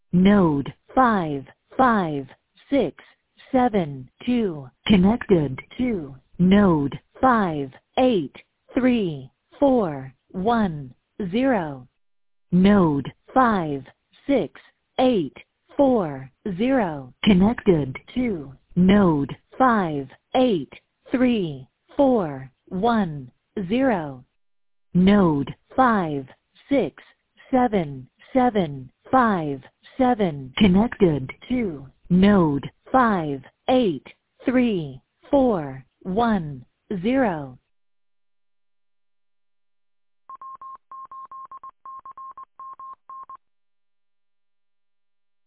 Node 55672 connected to node 583410. Node 56840 connected to node 58341. Node 56757 connected to node 58341.